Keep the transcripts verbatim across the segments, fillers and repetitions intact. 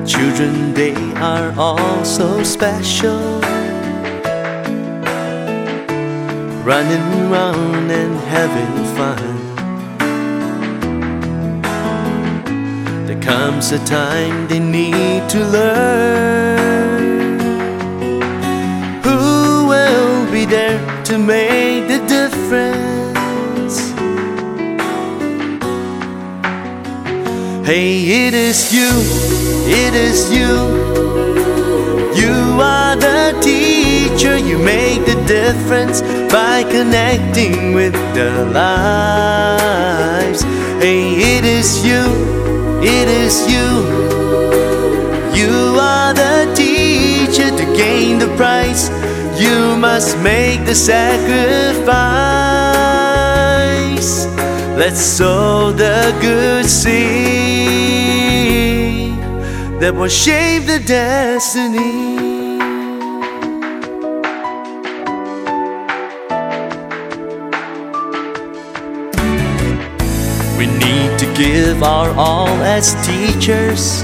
Children, they are all so special, running around and having fun. There comes a time they need to learn. Who will be there to make the difference? Hey, it is you, it is you. You are the teacher, you make the difference by connecting with their lives. Hey, it is you, it is you. You are the teacher to gain the prize. You must make the sacrifice. Let's sow the good seed that will shape the destiny. We need to give our all as teachers,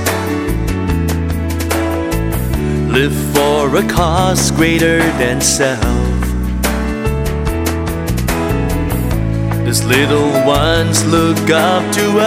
live for a cause greater than self. These little ones look up to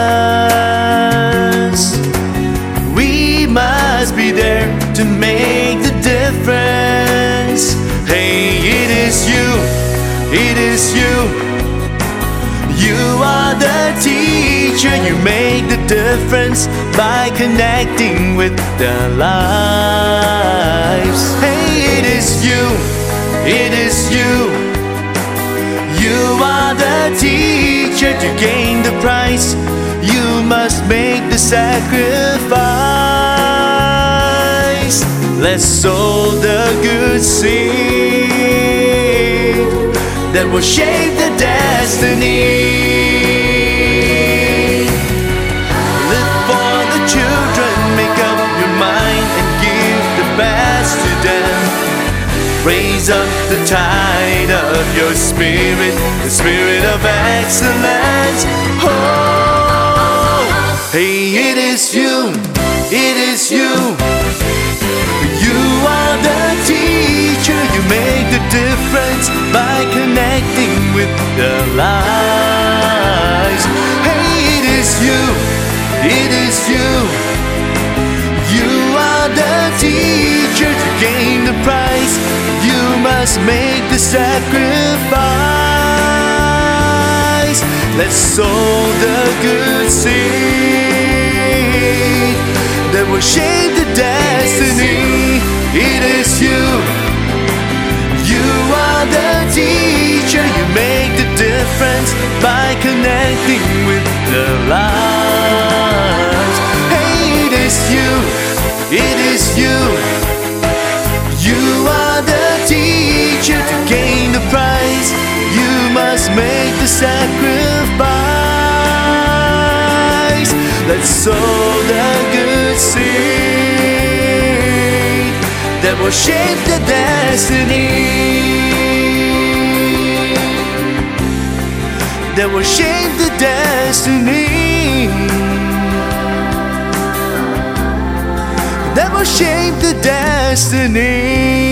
us. We must be there to make the difference. Hey, it is you, it is you. You are the teacher, you make the difference by connecting with their lives. Hey, it is you, it is you. You are the teacher to gain the prize. You must make the sacrifice. Let's sow the good seed that will shape the destiny. Live for the children, make up your mind and give the best to them. Raise up the tide of your spirit, the spirit of excellence. Oh, hey, it is you, it is you. You are the teacher, you make the difference by connecting with their lives. Hey, it is you, it is you. You are the teacher to gain the prize. You must make the sacrifice. Let's sow the good seed that will shape the destiny. It is you. You are the teacher. You make the difference by connecting with the lives. Hey, it is you. It is you. You are the teacher to gain the prize. You must make the sacrifice. Let's sow the good seed that will shape the destiny. That will shape the destiny. That will shape the destiny.